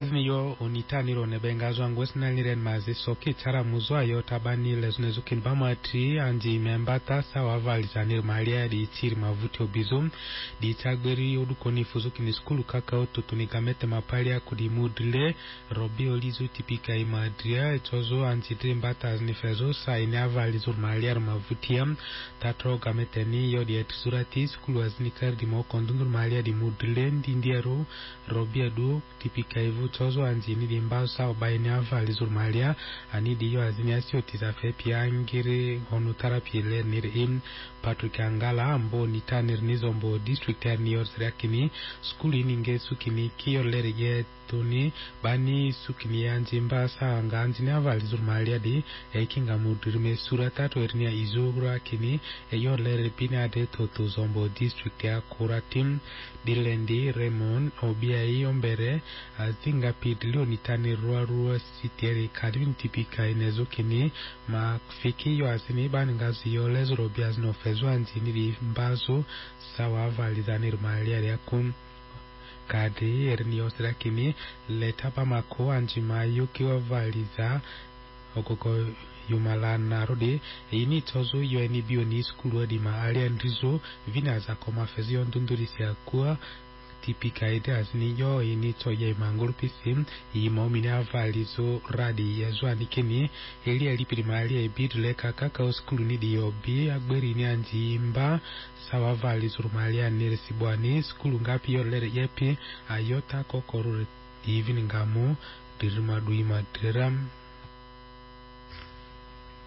azni yo unitaniro nebengazo angwesna liren mazi soki chara muzwa yo tabani lezunezukin bamati anji membata sawa valizanir malia di chiri mavuti obizum di chagberi odukoni fuzukini skulu kakao tutunigamete mapalia kudimudile robi olizu tipika imadria chozo anji drimbata azni fezo sa ine avalizur malia mavutiam tatro gameteni yo di etsurati skulu azni kardi mo kondundur malia di mudile ndindiero robi adu tipika ivu chozo anjini di mbao sao baini avalizur malia anidi yo azini asio tizafe piangiri honutarapi le nirim Patrick Angala ambo nitanir nizombo district ya New York kini skuli ninge sukini kiyo lerige tuni bani sukini anjimba sa anga anjini avalizur malia di ikinga mudirime sura tatu ernia izugura kini yo leripina de toto zombo district ya kuratim dilendi Raymond obiai ombere azinga pidlio nitani ruarua sitieri kadwin tipika inezo kini mafiki yo azini bani ngazi yo lezuro biazno fezuanzi di mbazo sawa avalizanir malia ya kum kadi ernio kini letapa mako anjima yuki wavaliza okoko yumalana rode ini tozo yo eni bioni skulu di maalia ndizo vina za koma fezio ndundurisi ya kuwa tipika ide azini yo ini toye manguru pisim imomini avalizo radi ya zwa nikini ili alipiri malia ibidule kakao skulu nidi yobi agberi ni anjimba sawa avalizo malia nirisibuani skulu ngapi yo lere yepi ayota kokoru even ngamu dirima duima diram